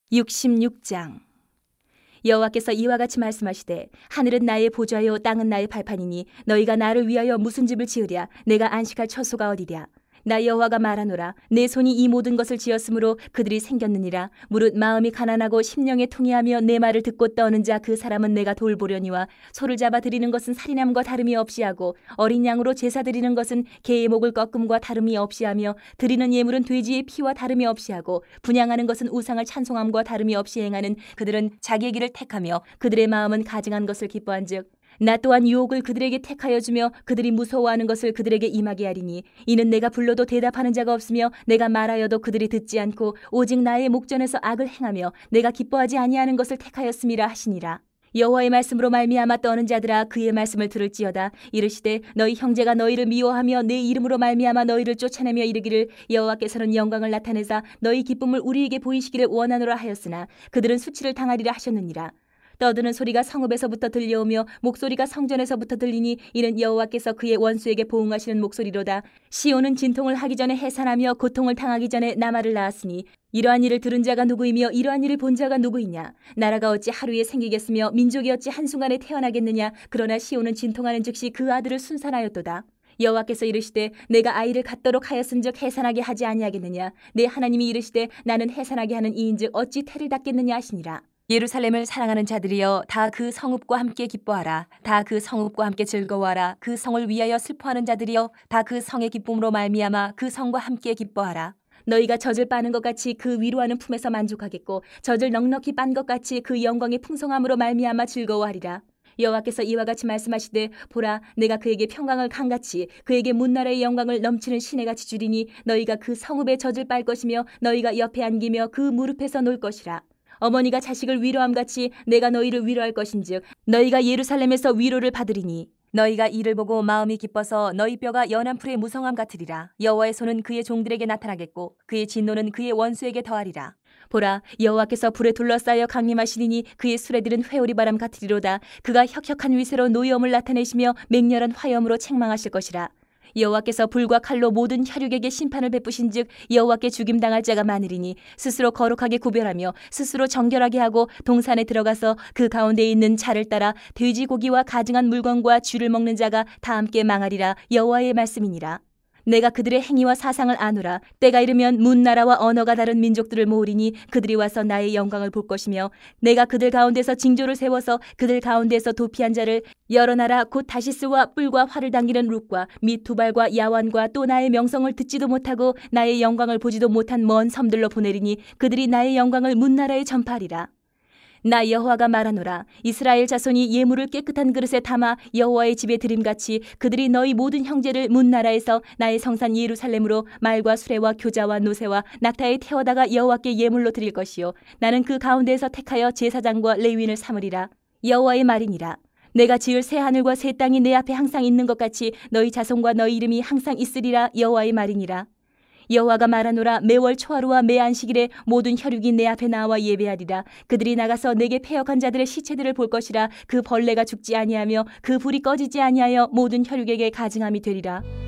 66장. 여호와께서 이와 같이 말씀하시되 하늘은 나의 보좌요 땅은 나의 발판이니 너희가 나를 위하여 무슨 집을 지으랴. 내가 안식할 처소가 어디랴. 나 여호와가 말하노라. 내 손이 이 모든 것을 지었으므로 그들이 생겼느니라. 무릇 마음이 가난하고 심령에 통해하며 내 말을 듣고 떠는 자 그 사람은 내가 돌보려니와 소를 잡아 드리는 것은 살인함과 다름이 없이 하고 어린 양으로 제사 드리는 것은 개의 목을 꺾음과 다름이 없이 하며 드리는 예물은 돼지의 피와 다름이 없이 하고 분향하는 것은 우상을 찬송함과 다름이 없이 행하는 그들은 자기의 길을 택하며 그들의 마음은 가증한 것을 기뻐한즉 나 또한 유혹을 그들에게 택하여 주며 그들이 무서워하는 것을 그들에게 임하게 하리니 이는 내가 불러도 대답하는 자가 없으며 내가 말하여도 그들이 듣지 않고 오직 나의 목전에서 악을 행하며 내가 기뻐하지 아니하는 것을 택하였음이라 하시니라. 여호와의 말씀으로 말미암아 떠는 자들아 그의 말씀을 들을지어다. 이르시되 너희 형제가 너희를 미워하며 내 이름으로 말미암아 너희를 쫓아내며 이르기를 여호와께서는 영광을 나타내사 너희 기쁨을 우리에게 보이시기를 원하노라 하였으나 그들은 수치를 당하리라 하셨느니라. 떠드는 소리가 성읍에서부터 들려오며 목소리가 성전에서부터 들리니 이는 여호와께서 그의 원수에게 보응하시는 목소리로다. 시온은 진통을 하기 전에 해산하며 고통을 당하기 전에 나말을 낳았으니 이러한 일을 들은 자가 누구이며 이러한 일을 본 자가 누구이냐. 나라가 어찌 하루에 생기겠으며 민족이 어찌 한순간에 태어나겠느냐. 그러나 시온은 진통하는 즉시 그 아들을 순산하였도다. 여호와께서 이르시되 내가 아이를 갖도록 하였은즉 해산하게 하지 아니하겠느냐. 내 하나님이 이르시되 나는 해산하게 하는 이인즉 어찌 태를 닦겠느냐 하시니라. 예루살렘을 사랑하는 자들이여 다 그 성읍과 함께 기뻐하라. 다 그 성읍과 함께 즐거워하라. 그 성을 위하여 슬퍼하는 자들이여 다 그 성의 기쁨으로 말미암아 그 성과 함께 기뻐하라. 너희가 젖을 빠는 것 같이 그 위로하는 품에서 만족하겠고 젖을 넉넉히 빤 것 같이 그 영광의 풍성함으로 말미암아 즐거워하리라. 여호와께서 이와 같이 말씀하시되 보라 내가 그에게 평강을 강같이 그에게 문나라의 영광을 넘치는 시내같이 주리니 너희가 그 성읍의 젖을 빨 것이며 너희가 옆에 안기며 그 무릎에서 놀 것이라. 어머니가 자식을 위로함같이 내가 너희를 위로할 것인즉 너희가 예루살렘에서 위로를 받으리니 너희가 이를 보고 마음이 기뻐서 너희 뼈가 연한 풀의 무성함 같으리라. 여호와의 손은 그의 종들에게 나타나겠고 그의 진노는 그의 원수에게 더하리라. 보라 여호와께서 불에 둘러싸여 강림하시리니 그의 수레들은 회오리 바람 같으리로다. 그가 혁혁한 위세로 노여움을 나타내시며 맹렬한 화염으로 책망하실 것이라. 여호와께서 불과 칼로 모든 혈육에게 심판을 베푸신즉 여호와께 죽임당할 자가 많으리니 스스로 거룩하게 구별하며 스스로 정결하게 하고 동산에 들어가서 그 가운데 있는 자를 따라 돼지고기와 가증한 물건과 쥐를 먹는 자가 다 함께 망하리라. 여호와의 말씀이니라. 내가 그들의 행위와 사상을 아노라. 때가 이르면 문나라와 언어가 다른 민족들을 모으리니 그들이 와서 나의 영광을 볼 것이며 내가 그들 가운데서 징조를 세워서 그들 가운데서 도피한 자를 여러 나라 곧 다시스와 뿔과 활을 당기는 룩과 및 두발과 야완과 또 나의 명성을 듣지도 못하고 나의 영광을 보지도 못한 먼 섬들로 보내리니 그들이 나의 영광을 문나라에 전파하리라. 나 여호와가 말하노라. 이스라엘 자손이 예물을 깨끗한 그릇에 담아 여호와의 집에 드림같이 그들이 너희 모든 형제를 문나라에서 나의 성산 예루살렘으로 말과 수레와 교자와 노새와 낙타에 태워다가 여호와께 예물로 드릴 것이요 나는 그 가운데에서 택하여 제사장과 레위인을 삼으리라. 여호와의 말이니라. 내가 지을 새 하늘과 새 땅이 내 앞에 항상 있는 것 같이 너희 자손과 너희 이름이 항상 있으리라. 여호와의 말이니라. 여호와가 말하노라. 매월 초하루와 매 안식일에 모든 혈육이 내 앞에 나와 예배하리라. 그들이 나가서 내게 패역한 자들의 시체들을 볼 것이라. 그 벌레가 죽지 아니하며 그 불이 꺼지지 아니하여 모든 혈육에게 가증함이 되리라.